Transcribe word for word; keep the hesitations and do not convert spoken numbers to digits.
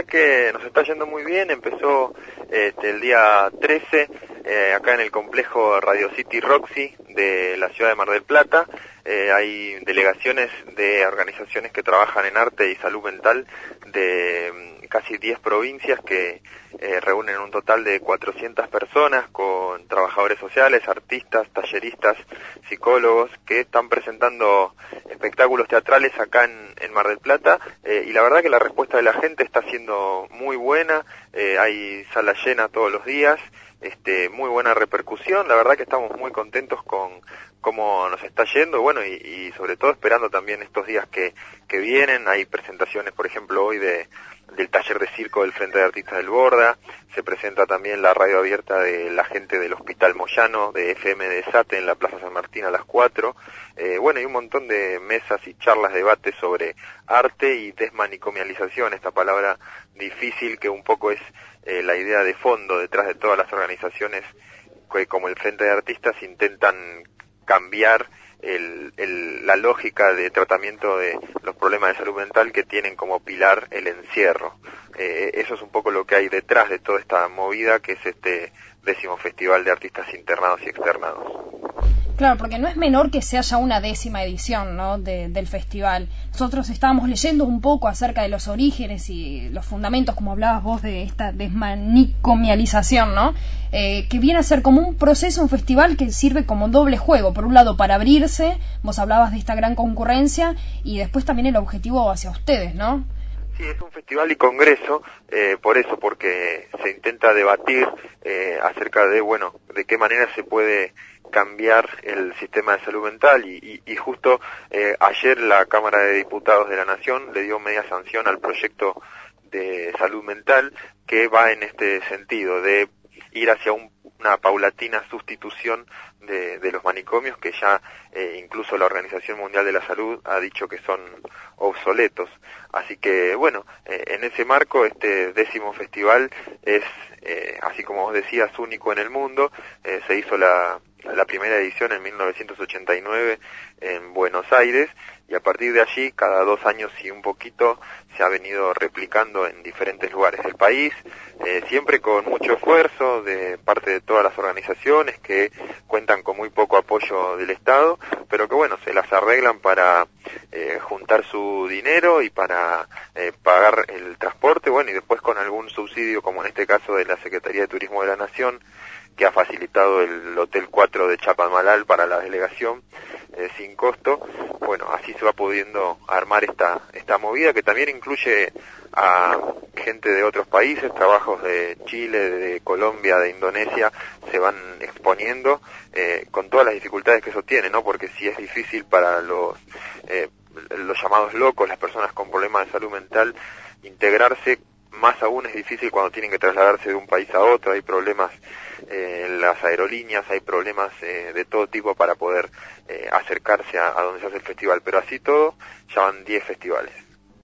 verdad que nos está yendo muy bien. Empezó este, el día trece, eh, acá en el complejo Radio City Roxy de la ciudad de Mar del Plata. Eh, hay delegaciones de organizaciones que trabajan en arte y salud mental de casi diez provincias que eh, reúnen un total de cuatrocientas personas con trabajadores sociales, artistas, talleristas, psicólogos que están presentando espectáculos teatrales acá en, en Mar del Plata eh, y la verdad que la respuesta de la gente está siendo muy buena. Eh, hay sala llena todos los días, este, muy buena repercusión. La verdad que estamos muy contentos con cómo nos está yendo, bueno, y, y sobre todo esperando también estos días que, que vienen. Hay presentaciones, por ejemplo, hoy de del taller de circo del Frente de Artistas del Borda. Se presenta también la radio abierta de la gente del Hospital Moyano, de F M de SATE en la Plaza San Martín a las cuatro. Eh, bueno, y un montón de mesas y charlas, debates sobre arte y desmanicomialización, esta palabra difícil que un poco es eh, la idea de fondo detrás de todas las organizaciones que, como el Frente de Artistas, intentan cambiar El, el, la lógica de tratamiento de los problemas de salud mental que tienen como pilar el encierro. Eh, eso es un poco lo que hay detrás de toda esta movida, que es este décimo Festival de Artistas Internados y Externados. Claro, porque no es menor que sea ya una décima edición, ¿no?, de, del festival. Nosotros estábamos leyendo un poco acerca de los orígenes y los fundamentos, como hablabas vos, de esta desmanicomialización, ¿no?, eh, que viene a ser como un proceso, un festival que sirve como doble juego. Por un lado, para abrirse, vos hablabas de esta gran concurrencia, y después también el objetivo hacia ustedes, ¿no? Sí, es un festival y congreso, eh, por eso, porque se intenta debatir eh, acerca de, bueno, de qué manera se puede cambiar el sistema de salud mental y, y, y justo eh, ayer la Cámara de Diputados de la Nación le dio media sanción al proyecto de salud mental que va en este sentido, de ir hacia un, una paulatina sustitución de, de los manicomios que ya eh, incluso la Organización Mundial de la Salud ha dicho que son obsoletos. Así que bueno, eh, en ese marco este décimo festival es, eh, así como vos decías, único en el mundo. Eh, se hizo la, la primera edición en mil novecientos ochenta y nueve en Buenos Aires, y a partir de allí, cada dos años y un poquito, se ha venido replicando en diferentes lugares del país, eh, siempre con mucho esfuerzo de parte de todas las organizaciones que cuentan con muy poco apoyo del Estado, pero que bueno, se las arreglan para eh, juntar su dinero y para eh, pagar el transporte, bueno, y después con algún subsidio, como en este caso de la Secretaría de Turismo de la Nación, que ha facilitado el Hotel cuatro de Chapadmalal para la delegación eh, sin costo. Bueno, así se va pudiendo armar esta esta movida, que también incluye a gente de otros países. Trabajos de Chile, de Colombia, de Indonesia se van exponiendo eh, con todas las dificultades que eso tiene, ¿no? Porque si es difícil para los eh, los llamados locos, las personas con problemas de salud mental, integrarse, más aún es difícil cuando tienen que trasladarse de un país a otro. Hay problemas eh, en las aerolíneas, hay problemas eh, de todo tipo para poder eh, acercarse a, a donde se hace el festival, pero así todo ya van diez festivales.